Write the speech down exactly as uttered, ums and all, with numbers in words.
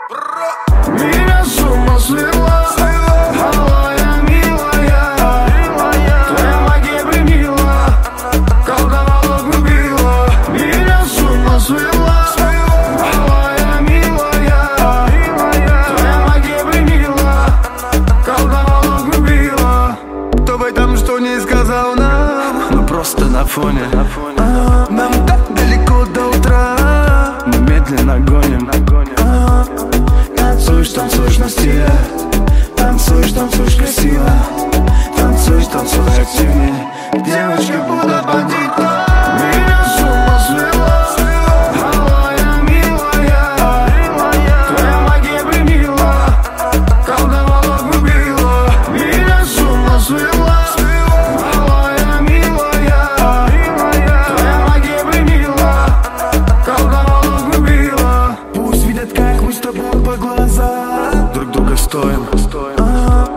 Меня с ума свела, милая, милая, твоя магия пленила, колдовала, губила. Меня с ума свела, милая, милая, твоя магия пленила, колдовала, губила. Кто бы там что не сказал нам, но просто на фоне, а, нам так далеко до утра, мы медленно гоним. Танцуешь, танцуешь на стиле, танцуешь, танцуешь красиво, танцуешь, танцуешь активнее, девочка Буда бандита. Меня с ума свела, милая, милая, твоя магия пленила, колдовала, губила. Меня с ума свела, милая, милая, твоя магия пленила, колдовала, губила. Пусть видят, как мы с тобой по глазам друг друга стоим, а,